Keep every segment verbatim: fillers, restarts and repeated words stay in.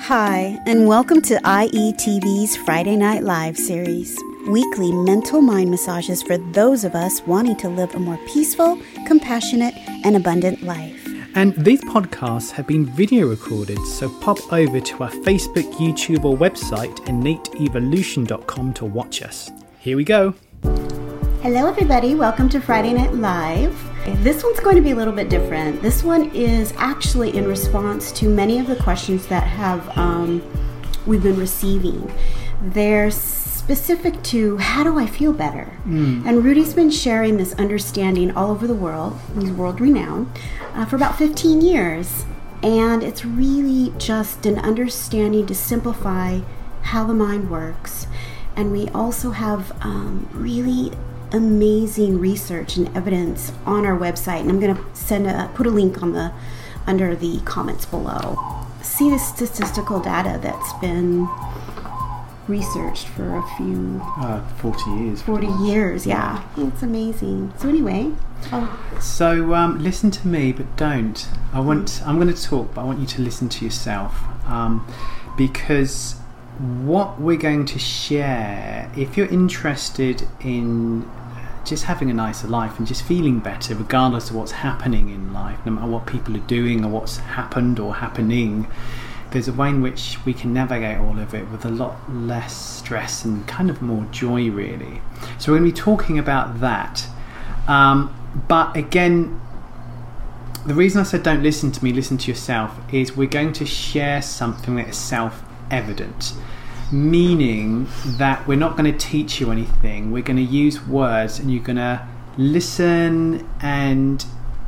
Hi, and welcome to I E T V's Friday Night Live series, weekly mental mind massages for those of us wanting to live a more peaceful, compassionate, and abundant life. And these podcasts have been video recorded, so pop over to our Facebook, YouTube, or website, innate evolution dot com to watch us. Here we go. Hello everybody, welcome to Friday Night Live. This one's going to be a little bit different. This one is actually in response to many of the questions that have um, we've been receiving. They're specific to how do I feel better? Mm. And Rudy's been sharing this understanding all over the world. He's world renowned uh, for about fifteen years. And it's really just an understanding to simplify how the mind works. And we also have um, really amazing research and evidence on our website, and I'm going to send a put a link on the under the comments below. See the statistical data that's been researched for a few uh, forty years. Forty years, yeah. It's amazing. So anyway, oh. so um, listen to me, but don't. I want. Mm. I'm going to talk, but I want you to listen to yourself, um, because what we're going to share, if you're interested in just having a nicer life and just feeling better regardless of what's happening in life, no matter what people are doing or what's happened or happening, there's a way in which we can navigate all of it with a lot less stress and kind of more joy, really. So we're going to be talking about that. Um, but again, the reason I said don't listen to me, listen to yourself, is we're going to share something that is self-evident. Meaning that we're not going to teach you anything. We're going to use words and you're going to listen, and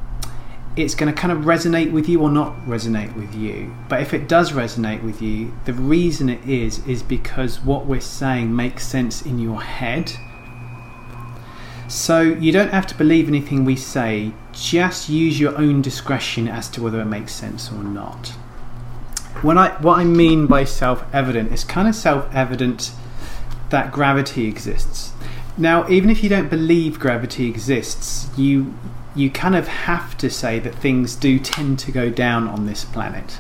it's going to kind of resonate with you or not resonate with you. But if it does resonate with you, the reason it is is because what we're saying makes sense in your head. So you don't have to believe anything we say, just use your own discretion as to whether it makes sense or not. When I, what I mean by self-evident, it's kind of self-evident that gravity exists. Now, even if you don't believe gravity exists, you you kind of have to say that things do tend to go down on this planet.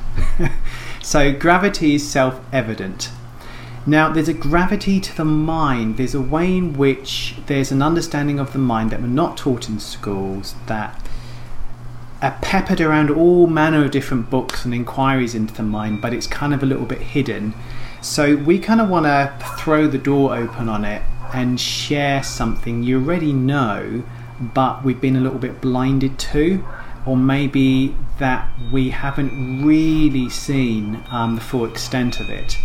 So gravity is self-evident. Now, there's a gravity to the mind. There's a way in which there's an understanding of the mind that we're not taught in schools, that are peppered around all manner of different books and inquiries into the mind, but it's kind of a little bit hidden. So we kind of want to throw the door open on it and share something you already know, but we've been a little bit blinded to, or maybe that we haven't really seen um, the full extent of it.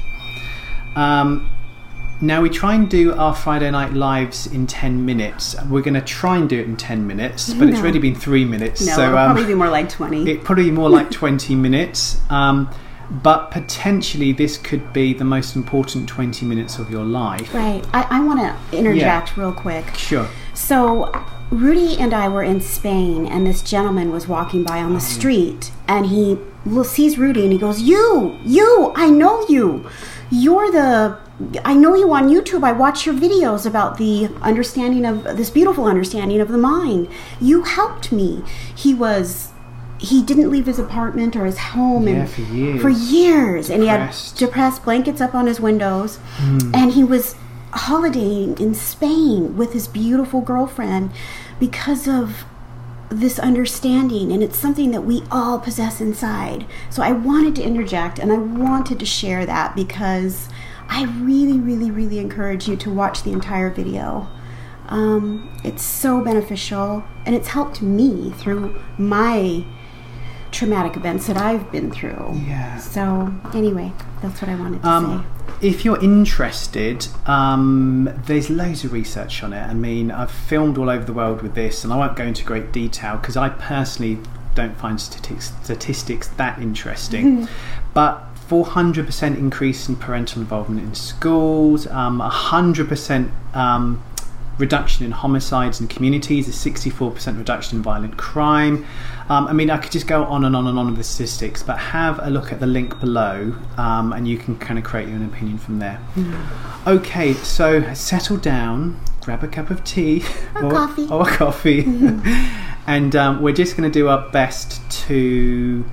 Um, Now we try and do our Friday Night Lives in ten minutes. We're going to try and do it in ten minutes, but no. It's already been three minutes. No, so, it'll um, probably be more like twenty. It'd probably be more like twenty minutes. Um, but potentially this could be the most important twenty minutes of your life. Right. I, I want to interject yeah. real quick. Sure. So Rudy and I were in Spain, and this gentleman was walking by on the oh, street, yeah. and he sees Rudy and he goes, you, you, I know you. You're the... I know you on YouTube. I watch your videos about the understanding of this beautiful understanding of the mind. You helped me. He was, he didn't leave his apartment or his home yeah, and for years. For years. Depressed. And he had depressed blankets up on his windows. Mm. And he was holidaying in Spain with his beautiful girlfriend because of this understanding, and it's something that we all possess inside. So I wanted to interject, and I wanted to share that because I really, really, really encourage you to watch the entire video. Um, it's so beneficial, and it's helped me through my traumatic events that I've been through. Yeah. So anyway, that's what I wanted to um, say. If you're interested, um, there's loads of research on it. I mean, I've filmed all over the world with this, and I won't go into great detail because I personally don't find statistics, statistics that interesting. But four hundred percent increase in parental involvement in schools, um, one hundred percent um, reduction in homicides in communities, a sixty-four percent reduction in violent crime. Um, I mean, I could just go on and on and on with the statistics, but have a look at the link below um, and you can kind of create your own opinion from there. Mm. Okay, so settle down, grab a cup of tea or, or coffee, or coffee. Mm-hmm. And um, we're just going to do our best to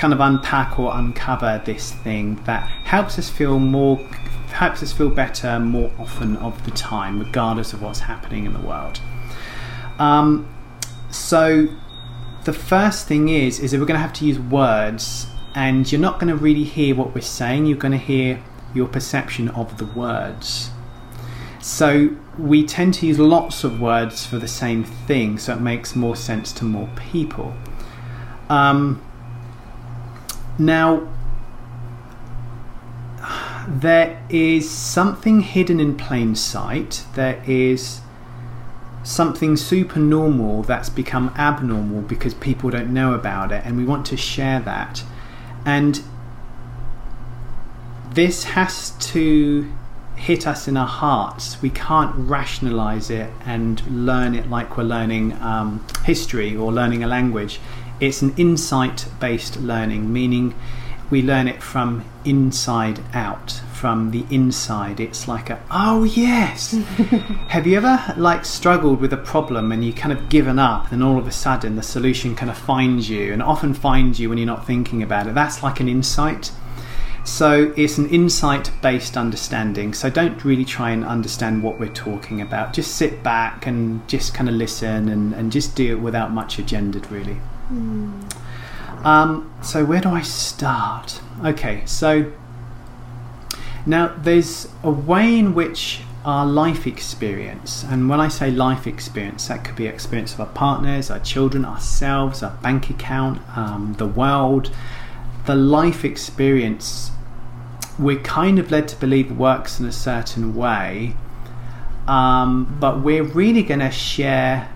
kind of unpack or uncover this thing that helps us feel more, helps us feel better more often of the time, regardless of what's happening in the world. Um, so the first thing is, is that we're going to have to use words, and you're not going to really hear what we're saying. You're going to hear your perception of the words. So we tend to use lots of words for the same thing, so it makes more sense to more people. Um, now, there is something hidden in plain sight. There is something supernormal that's become abnormal because people don't know about it, and we want to share that. And this has to hit us in our hearts. We can't rationalize it and learn it like we're learning um, history or learning a language. It's an insight-based learning, meaning we learn it from inside out, from the inside. It's like a, oh yes. Have you ever like struggled with a problem and you kind of given up, and all of a sudden the solution kind of finds you, and often finds you when you're not thinking about it? That's like an insight. So it's an insight-based understanding. So don't really try and understand what we're talking about. Just sit back and just kind of listen, and, and just do it without much agenda, really. Mm. Um, so where do I start? Okay, so now there's a way in which our life experience, and when I say life experience, that could be experience of our partners, our children, ourselves, our bank account, um, the world. The life experience, we're kind of led to believe works in a certain way, um, but we're really going to share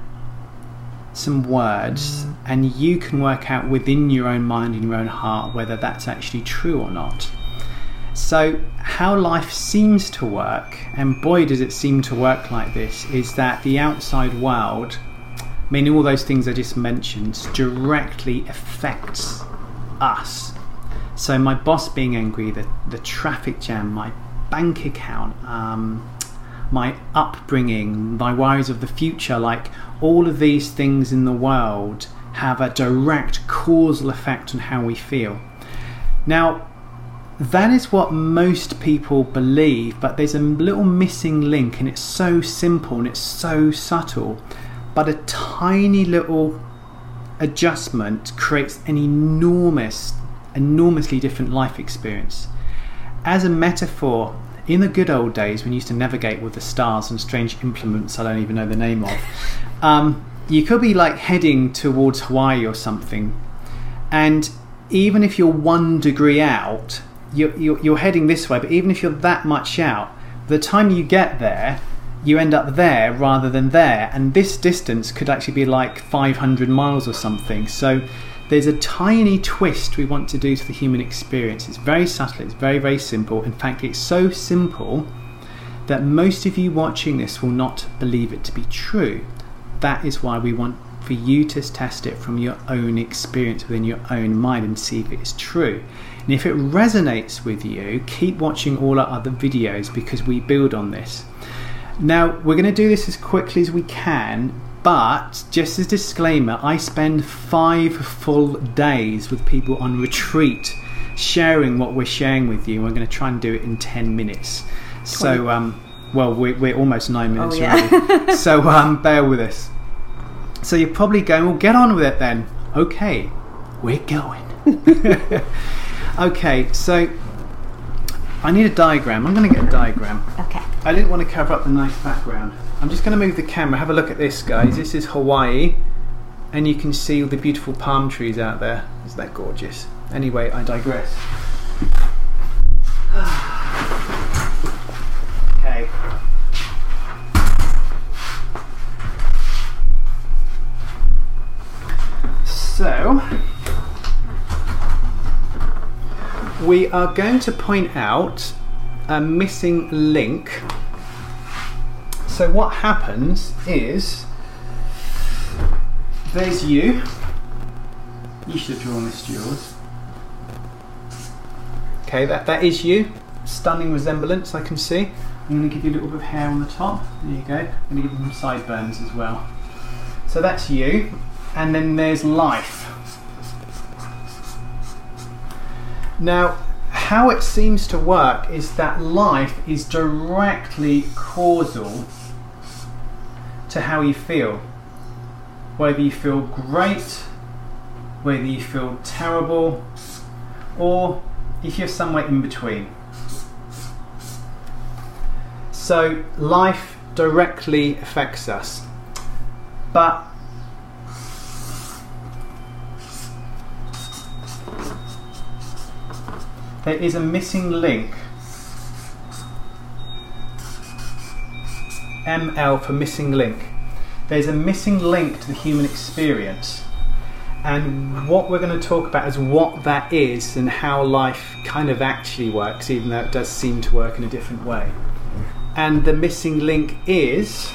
some words, mm. and you can work out within your own mind and your own heart whether that's actually true or not. So how life seems to work, and boy does it seem to work like this, is that the outside world, meaning all those things I just mentioned, directly affects us. So my boss being angry, the, the traffic jam, my bank account, um, my upbringing, my worries of the future, like all of these things in the world have a direct causal effect on how we feel. Now, that is what most people believe, but there's a little missing link, and it's so simple and it's so subtle, but a tiny little adjustment creates an enormous enormously different life experience. As a metaphor, in the good old days when you used to navigate with the stars and strange implements I don't even know the name of, um, you could be like heading towards Hawaii or something, and even if you're one degree out, you're, you're, you're heading this way, but even if you're that much out, by the time you get there, you end up there rather than there, and this distance could actually be like five hundred miles or something. So there's a tiny twist we want to do to the human experience. It's very subtle, it's very, very simple. In fact, it's so simple that most of you watching this will not believe it to be true. That is why we want for you to test it from your own experience within your own mind and see if it is true. And if it resonates with you, keep watching all our other videos, because we build on this. Now, we're going to do this as quickly as we can, but just as a disclaimer, I spend five full days with people on retreat sharing what we're sharing with you. We're going to try and do it in ten minutes. So, um, well, we're, we're almost nine minutes oh, yeah. already. So um, bear with us. So you're probably going, well, get on with it then. Okay, we're going. Okay, so I need a diagram. I'm going to get a diagram. Okay. I didn't want to cover up the nice background. I'm just going to move the camera. Have a look at this, guys. This is Hawaii, and you can see all the beautiful palm trees out there. Isn't that gorgeous? Anyway, I digress. Okay. So, we are going to point out a missing link. So what happens is, there's you. You should have drawn this to yours. Okay, that, that is you. Stunning resemblance, I can see. I'm going to give you a little bit of hair on the top. There you go. I'm going to give you some sideburns as well. So that's you. And then there's life. Now, how it seems to work is that life is directly causal to how you feel. Whether you feel great, whether you feel terrible, or if you're somewhere in between. So life directly affects us. But there is a missing link. M L for missing link. There's a missing link to the human experience. And what we're going to talk about is what that is and how life kind of actually works, even though it does seem to work in a different way. And the missing link is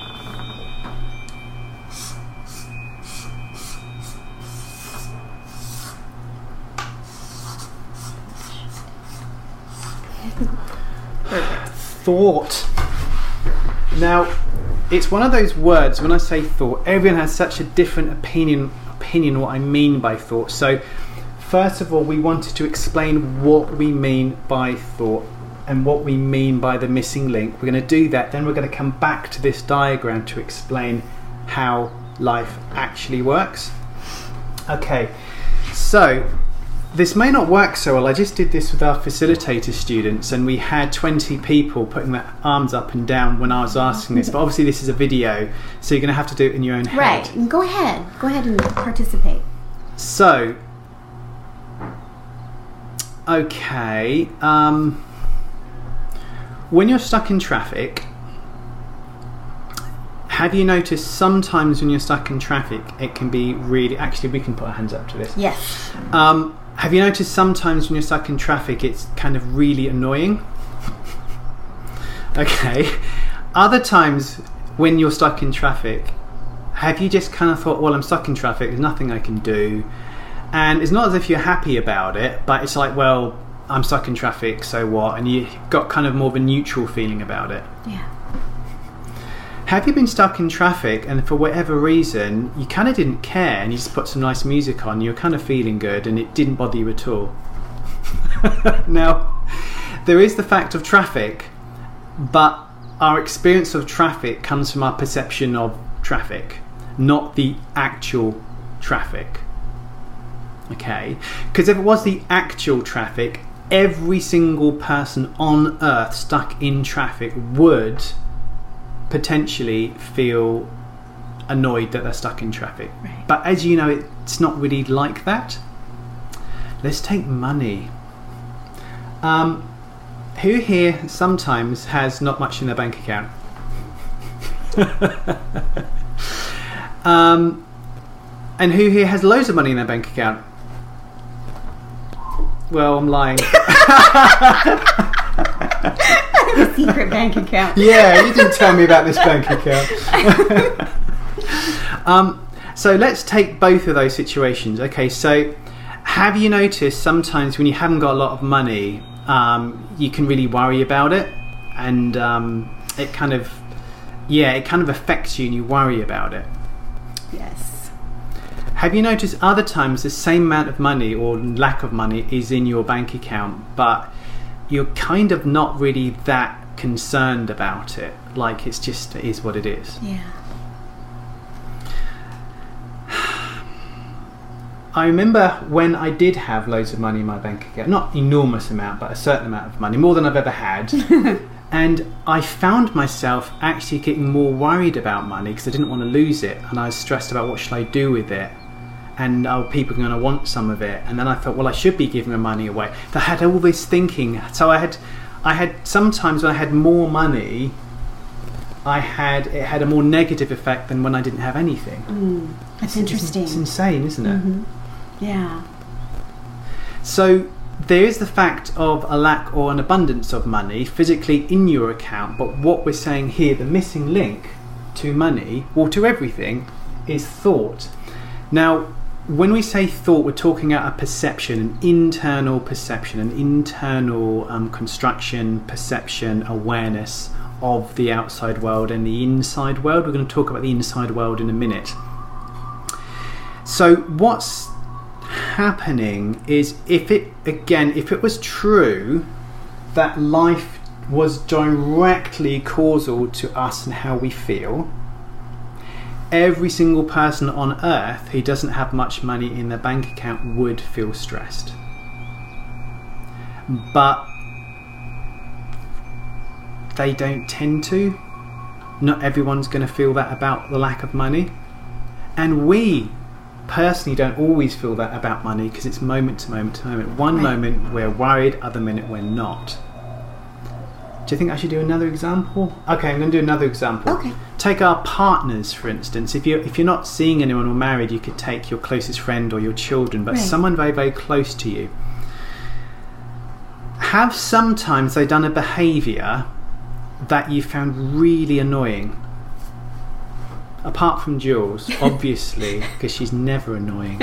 thought. Now, it's one of those words, when I say thought, everyone has such a different opinion opinion what I mean by thought. So first of all, we wanted to explain what we mean by thought and what we mean by the missing link. We're going to do that, then we're going to come back to this diagram to explain how life actually works. Okay, so this may not work so well. I just did this with our facilitator students and we had twenty people putting their arms up and down when I was asking this, but obviously this is a video, so you're going to have to do it in your own head. Right, go ahead. Go ahead and participate. So, okay, um, when you're stuck in traffic, have you noticed sometimes when you're stuck in traffic it can be really, actually we can put our hands up to this. Yes. Um, have you noticed sometimes when you're stuck in traffic it's kind of really annoying? Okay. Other times when you're stuck in traffic, have you just kind of thought, well, I'm stuck in traffic, there's nothing I can do, and it's not as if you're happy about it, but it's like, well, I'm stuck in traffic, so what? And you got kind of more of a neutral feeling about it. Yeah. Have you been stuck in traffic and for whatever reason you kind of didn't care and you just put some nice music on, you were kind of feeling good and it didn't bother you at all? Now, there is the fact of traffic, but our experience of traffic comes from our perception of traffic, not the actual traffic. Okay? Because if it was the actual traffic, every single person on earth stuck in traffic would potentially feel annoyed that they're stuck in traffic. Right. But as you know, it's not really like that. Let's take money. Um, who here sometimes has not much in their bank account? um, and who here has loads of money in their bank account? Well, I'm lying. I have a secret bank account. Yeah, you didn't tell me about this bank account. um, so let's take both of those situations. Okay, so have you noticed sometimes when you haven't got a lot of money, um, you can really worry about it, and um, it kind of, yeah, it kind of affects you and you worry about it. Yes. Have you noticed other times the same amount of money or lack of money is in your bank account, but you're kind of not really that concerned about it, like it's just, it is what it is? Yeah. I remember when I did have loads of money in my bank account, not enormous amount, but a certain amount of money, more than I've ever had. And I found myself actually getting more worried about money because I didn't want to lose it, and I was stressed about what should I do with it, and are people going to want some of it? And then I thought, well, I should be giving the money away. So I had all this thinking. So I had, I had sometimes when I had more money, I had it had a more negative effect than when I didn't have anything. Mm, that's it's, interesting. It's insane, isn't it? Mm-hmm. Yeah. So there is the fact of a lack or an abundance of money physically in your account, but what we're saying here, the missing link to money, or to everything, is thought. Now, when we say thought, we're talking about a perception, an internal perception, an internal um, construction, perception, awareness of the outside world and the inside world. We're going to talk about the inside world in a minute. So what's happening is, if it again, if it was true that life was directly causal to us and how we feel, every single person on earth who doesn't have much money in their bank account would feel stressed. But they don't tend to. Not everyone's going to feel that about the lack of money. And we personally don't always feel that about money, because it's moment to moment to moment. One right. moment we're worried, other minute we're not. Do you think I should do another example? Okay, I'm going to do another example. Okay. Take our partners, for instance. If you're, if you're not seeing anyone or married, you could take your closest friend or your children, but right. someone very, very close to you. Have sometimes they done a behaviour that you found really annoying? Apart from Jules, obviously, because she's never annoying.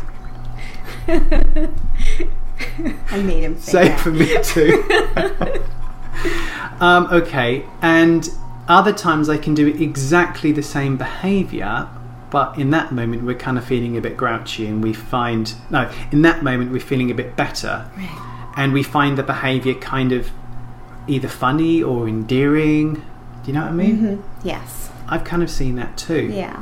I made him say that. Same for me too. um, okay, and other times I can do exactly the same behaviour, but in that moment we're kind of feeling a bit grouchy, and we find no. In that moment we're feeling a bit better, right. and we find the behaviour kind of either funny or endearing. Do you know what I mean? Mm-hmm. Yes. I've kind of seen that too. Yeah.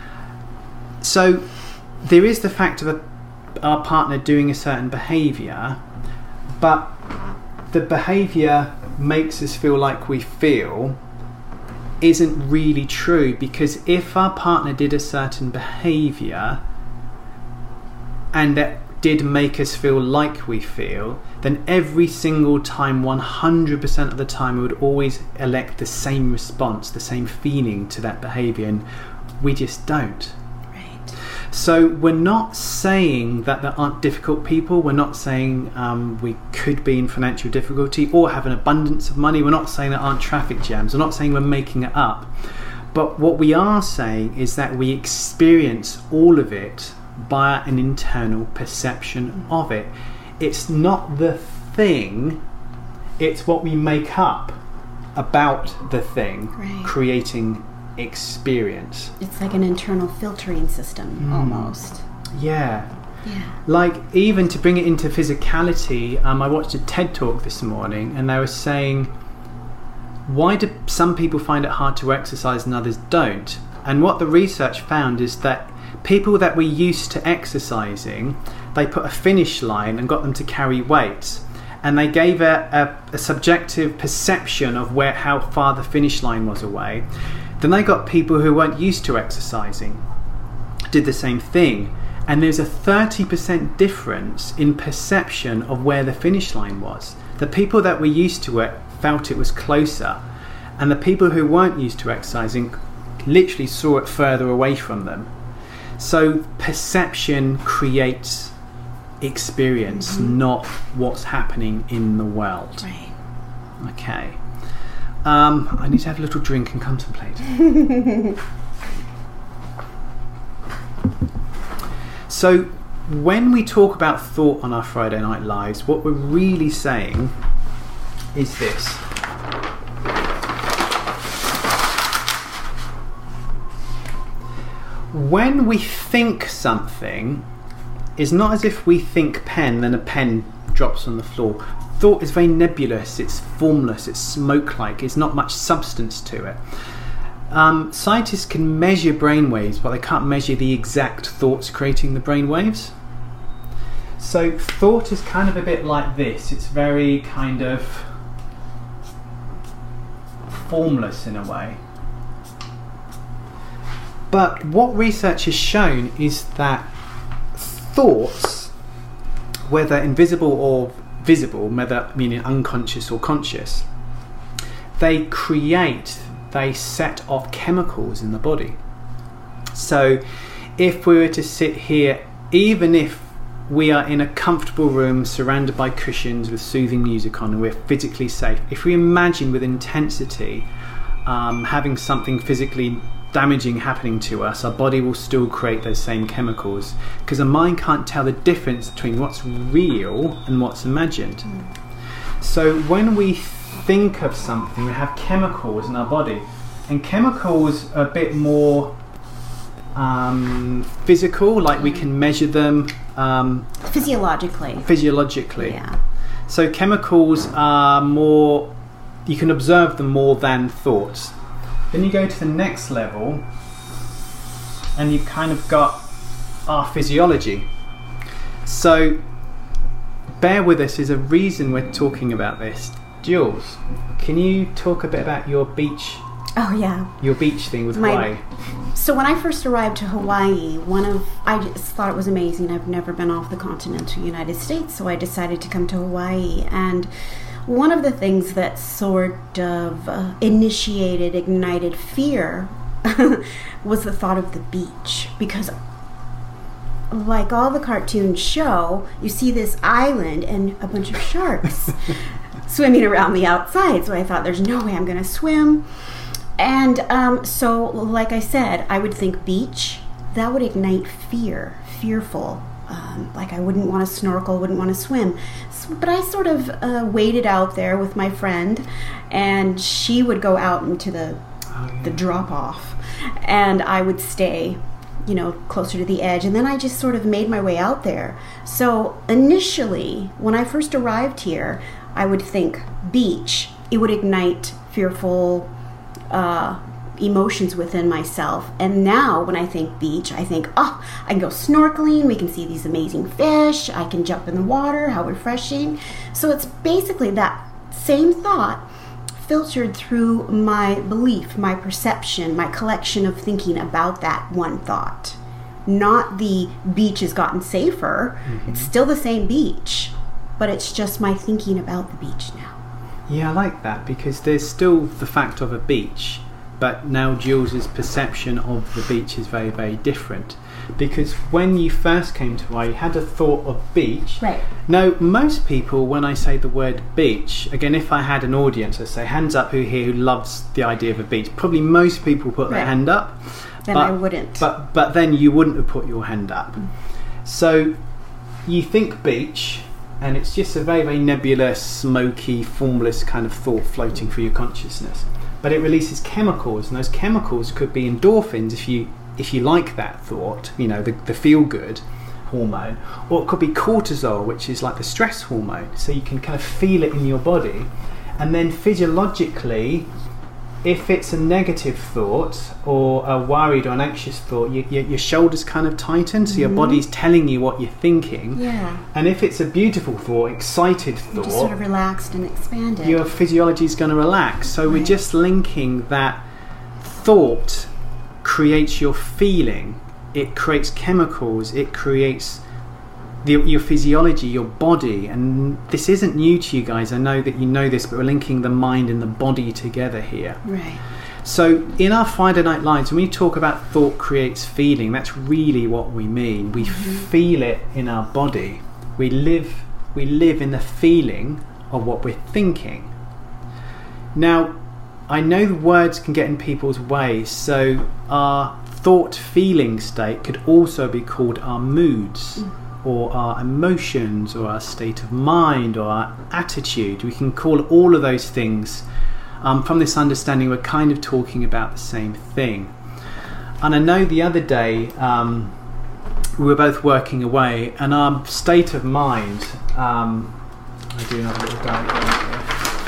So there is the fact of a, our partner doing a certain behaviour, but the behaviour makes us feel like we feel isn't really true, because if our partner did a certain behaviour and that did make us feel like we feel, then every single time, one hundred percent of the time, we would always elect the same response, the same feeling to that behaviour, and we just don't. Right. So we're not saying that there aren't difficult people. We're not saying um, we could be in financial difficulty or have an abundance of money. We're not saying there aren't traffic jams. We're not saying we're making it up. But what we are saying is that we experience all of it by an internal perception of it. It's not the thing, it's what we make up about the thing, right. creating experience. It's like an internal filtering system, mm. almost. Yeah. Yeah. Like, even to bring it into physicality, um, I watched a TED Talk this morning, and they were saying, why do some people find it hard to exercise and others don't? And what the research found is that people that were used to exercising, they put a finish line and got them to carry weights, and they gave a, a, a subjective perception of where how far the finish line was away. Then they got people who weren't used to exercising, did the same thing, and there's a thirty percent difference in perception of where the finish line was. The people that were used to it felt it was closer, and the people who weren't used to exercising literally saw it further away from them. So perception creates experience, mm-hmm. not what's happening in the world. Right. Okay. Um, I need to have a little drink and contemplate. So when we talk about thought on our Friday Night Lives, what we're really saying is this. When we think something, it's not as if we think pen, then a pen drops on the floor. Thought is very nebulous, it's formless, it's smoke-like, there's not much substance to it. Um, scientists can measure brainwaves, but they can't measure the exact thoughts creating the brainwaves. So thought is kind of a bit like this. It's very kind of formless in a way. But what research has shown is that thoughts, whether invisible or visible, whether meaning unconscious or conscious, they create, they set off chemicals in the body. So if we were to sit here, even if we are in a comfortable room surrounded by cushions with soothing music on and we're physically safe, if we imagine with intensity um, having something physically damaging happening to us, our body will still create those same chemicals, because the mind can't tell the difference between what's real and what's imagined. Mm. So when we think of something, we have chemicals in our body, and chemicals are a bit more um, physical, like we can measure them um, physiologically. Physiologically. Yeah. So chemicals are more, you can observe them more than thoughts. Then you go to the next level and you've kind of got our physiology. So bear with us, there's a reason we're talking about this. Jules, can you talk a bit about your beach? Oh yeah, your beach thing with My, Hawaii. So when I first arrived to Hawaii, one of I just thought it was amazing. I've never been off the continental United States, so I decided to come to Hawaii. And one of the things that sort of uh, initiated, ignited fear was the thought of the beach, because like all the cartoons show, you see this island and a bunch of sharks swimming around the outside. So I thought, there's no way I'm going to swim. And um, so, like I said, I would think beach, that would ignite fear, fearful. Um, like I wouldn't want to snorkel, wouldn't want to swim. So, but I sort of uh, waited out there with my friend, and she would go out into the, oh, yeah. the drop-off, and I would stay, you know, closer to the edge. And then I just sort of made my way out there. So initially, when I first arrived here, I would think beach. It would ignite fearful Uh, emotions within myself. And now when I think beach, I think, oh, I can go snorkeling, we can see these amazing fish, I can jump in the water, how refreshing. So it's basically that same thought filtered through my belief, my perception, my collection of thinking about that one thought. Not the beach has gotten safer. Mm-hmm. It's still the same beach, but it's just my thinking about the beach now. Yeah, I like that, because there's still the fact of a beach, but now Jules's perception of the beach is very, very different. Because when you first came to Hawaii, you had a thought of beach. Right. Now, most people, when I say the word beach, again, if I had an audience, I'd say, hands up who here who loves the idea of a beach. Probably most people put their right. hand up. Then but, I wouldn't. But, but then you wouldn't have put your hand up. Mm. So you think beach, and it's just a very, very nebulous, smoky, formless kind of thought floating through your consciousness. But it releases chemicals, and those chemicals could be endorphins if you if you like that thought, you know, the, the feel-good hormone, or it could be cortisol, which is like the stress hormone. So you can kind of feel it in your body. And then physiologically, if it's a negative thought or a worried or an anxious thought, you, you, your shoulders kind of tighten, so mm-hmm. your body's telling you what you're thinking. Yeah. And if it's a beautiful thought, excited thought, you're just sort of relaxed and expanded. Your physiology is going to relax. So right. we're just linking that thought creates your feeling. It creates chemicals. It creates The, your physiology, your body. And this isn't new to you guys. I know that you know this, but we're linking the mind and the body together here. Right. So in our Friday Night Lives, when we talk about thought creates feeling, that's really what we mean. We mm-hmm. feel it in our body. We live, we live in the feeling of what we're thinking. Now, I know the words can get in people's way, so our thought feeling state could also be called our moods. Mm. Or our emotions, or our state of mind, or our attitude. We can call all of those things. Um, from this understanding, we're kind of talking about the same thing. And I know the other day um, we were both working away, and our state of mind. Um, I do another little diagram here.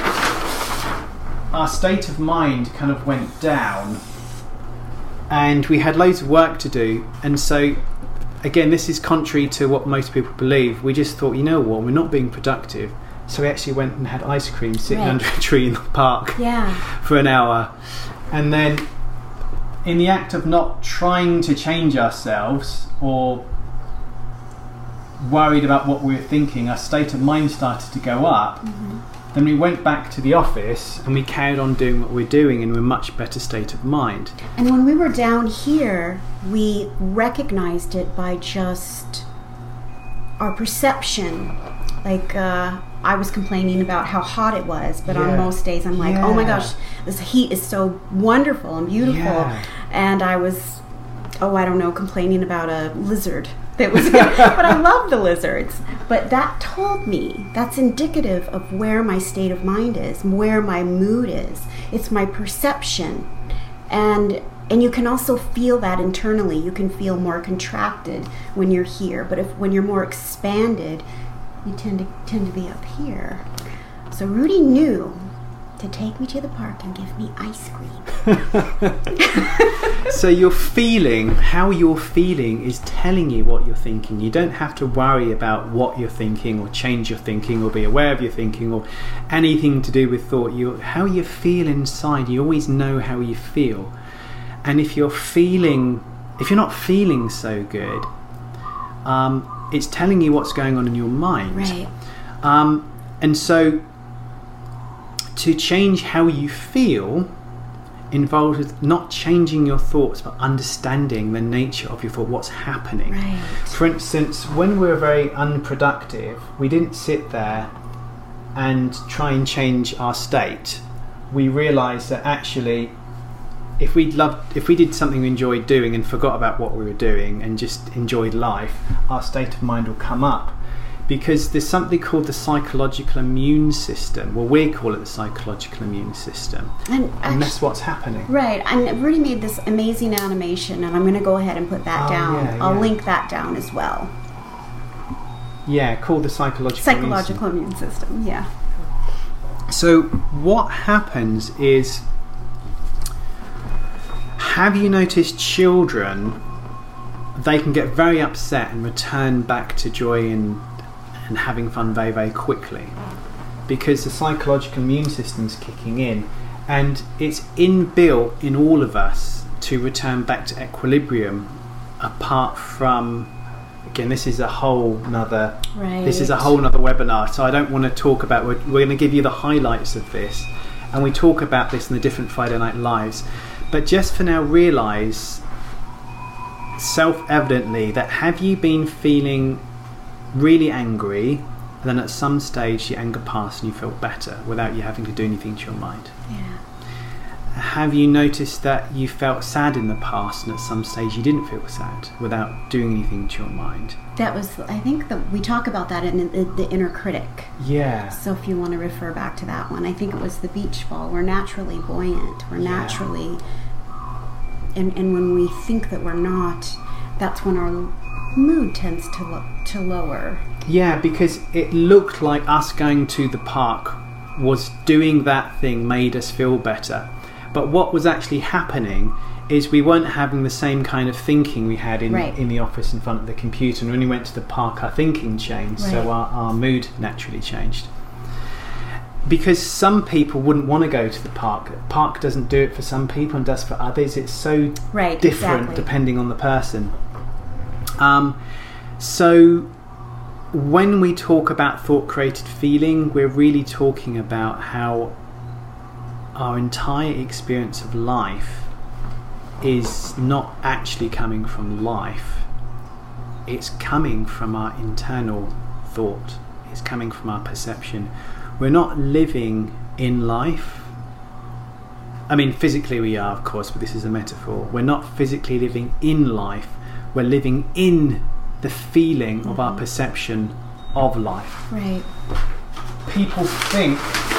Our state of mind kind of went down, and we had loads of work to do, and so. Again, this is contrary to what most people believe. We just thought, you know what, we're not being productive. So we actually went and had ice cream sitting right. under a tree in the park yeah. for an hour. And then in the act of not trying to change ourselves or worried about what we were thinking, our state of mind started to go up. Mm-hmm. Then we went back to the office and we carried on doing what we're doing in a much better state of mind. And when we were down here, we recognized it by just our perception. Like, uh, I was complaining about how hot it was, but yeah. on most days I'm like, yeah. oh my gosh, this heat is so wonderful and beautiful. Yeah. And I was, oh, I don't know, complaining about a lizard. That was, but I love the lizards. But that told me, that's indicative of where my state of mind is, where my mood is. It's my perception. And And you can also feel that internally. You can feel more contracted when you're here, but if when you're more expanded, you tend to tend to be up here. So Rudy knew to take me to the park and give me ice cream. So your feeling, how you're feeling, is telling you what you're thinking. You don't have to worry about what you're thinking or change your thinking or be aware of your thinking or anything to do with thought. You, how you feel inside, you always know how you feel. And if you're feeling, if you're not feeling so good, um, it's telling you what's going on in your mind. Right. Um, and so to change how you feel involves with not changing your thoughts, but understanding the nature of your thought, what's happening. Right. For instance, when we were very unproductive, we didn't sit there and try and change our state. We realised that actually, if we loved, if we did something we enjoyed doing and forgot about what we were doing and just enjoyed life, our state of mind will come up. Because there's something called the psychological immune system. Well, we call it the psychological immune system. And, and actually, that's what's happening. Right. I've already made this amazing animation, and I'm going to go ahead and put that oh, down. Yeah, I'll yeah. link that down as well. Yeah, called the psychological, psychological immune system. immune system. Yeah. So what happens is, have you noticed children, they can get very upset and return back to joy and and having fun very, very quickly, because the psychological immune system's kicking in, and it's inbuilt in all of us to return back to equilibrium. Apart from, again, this is a whole nother right. this is a whole nother webinar, so I don't want to talk about. We're, we're going to give you the highlights of this, and we talk about this in the different Friday Night Lives. But just for now, realise self-evidently that have you been feeling really angry, and then at some stage the anger passed and you felt better without you having to do anything to your mind? Yeah. Have you noticed that you felt sad in the past and at some stage you didn't feel sad without doing anything to your mind? That was, I think that we talk about that in the, the inner critic. Yeah. So if you want to refer back to that one, I think it was the beach ball. We're naturally buoyant. We're Yeah. naturally, and and when we think that we're not, that's when our mood tends to lo- to lower. Yeah, because it looked like us going to the park was doing that thing made us feel better. But what was actually happening is we weren't having the same kind of thinking we had in, right. in the office in front of the computer. And when we went to the park, our thinking changed, right. so our, our mood naturally changed. Because some people wouldn't want to go to the park. The park doesn't do it for some people and does for others. It's so right, different exactly. depending on the person. Um, so when we talk about thought-created feeling, we're really talking about how our entire experience of life is not actually coming from life. It's coming from our internal thought. It's coming from our perception. We're not living in life. I mean, physically we are, of course, but this is a metaphor. We're not physically living in life. We're living in the feeling mm-hmm. of our perception of life. Right. People think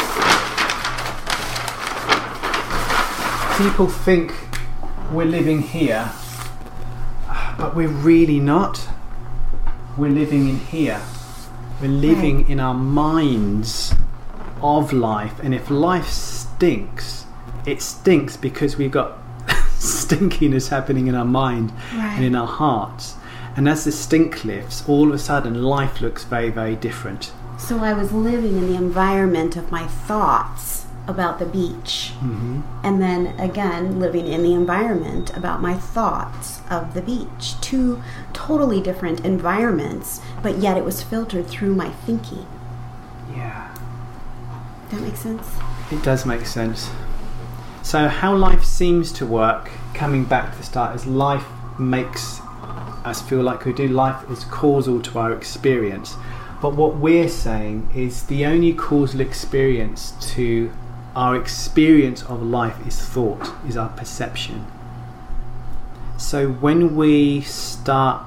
people think we're living here, but we're really not. We're living in here. We're living right. in our minds of life, and if life stinks, it stinks because we've got stinkiness happening in our mind right. and in our hearts. And as the stink lifts, all of a sudden life looks very, very different. So I was living in the environment of my thoughts about the beach, mm-hmm. and then again living in the environment about my thoughts of the beach. Two totally different environments, but yet it was filtered through my thinking. Yeah. That makes sense? It does make sense. So how life seems to work, coming back to the start, is life makes us feel like we do. Life is causal to our experience. But what we're saying is the only causal experience to our experience of life is thought, is our perception. So when we start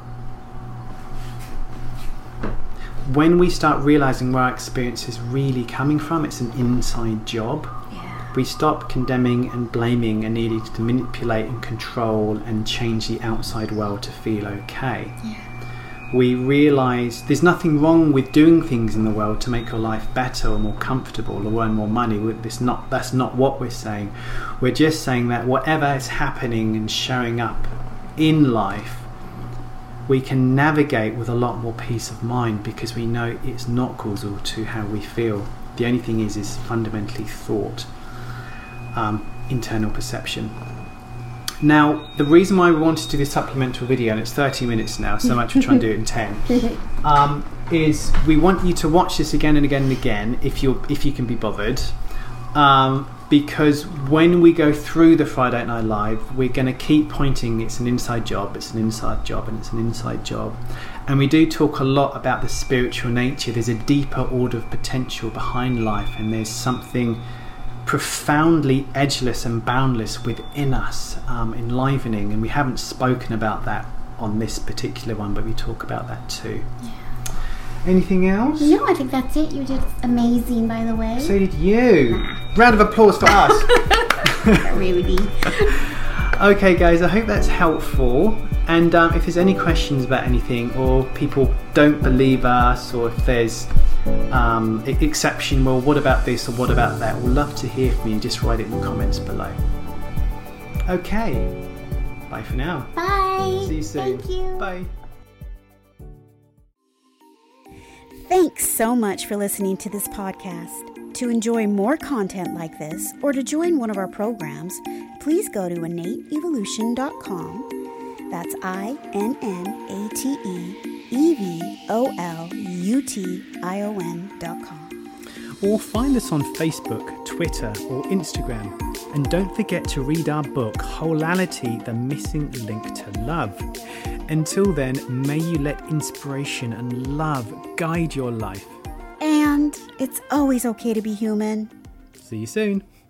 when we start realizing where our experience is really coming from, it's an inside job. Yeah. we stop condemning and blaming and needing to manipulate and control and change the outside world to feel okay. Yeah. We realise there's nothing wrong with doing things in the world to make your life better or more comfortable or earn more money. It's not, that's not what we're saying. We're just saying that whatever is happening and showing up in life, we can navigate with a lot more peace of mind because we know it's not causal to how we feel. The only thing is, is fundamentally thought, um, internal perception. Now, the reason why we wanted to do this supplemental video, and it's thirty minutes now, so much we're trying to do it in ten, um, is we want you to watch this again and again and again, if you if you can be bothered, um, because when we go through the Friday Night Live, we're going to keep pointing, it's an inside job, it's an inside job, and it's an inside job. And we do talk a lot about the spiritual nature. There's a deeper order of potential behind life, and there's something profoundly edgeless and boundless within us, um, enlivening, and we haven't spoken about that on this particular one, but we talk about that too. Yeah. Anything else? No, I think that's it. You did amazing, by the way. So did you. Round of applause for us. Rudy. Okay guys, I hope that's helpful, and um, if there's any questions about anything, or people don't believe us, or if there's um, exception, well, what about this or what about that, we'd love to hear from you. Just write it in the comments below. Okay, bye for now. Bye. See you soon. Thank you. Bye. Thanks so much for listening to this podcast. To enjoy more content like this, or to join one of our programs, please go to innate evolution dot com. That's I N N A T E E V O L U T I O N dot com. Or find us on Facebook, Twitter, or Instagram. And don't forget to read our book, Wholality, The Missing Link to Love. Until then, may you let inspiration and love guide your life. And it's always okay to be human. See you soon.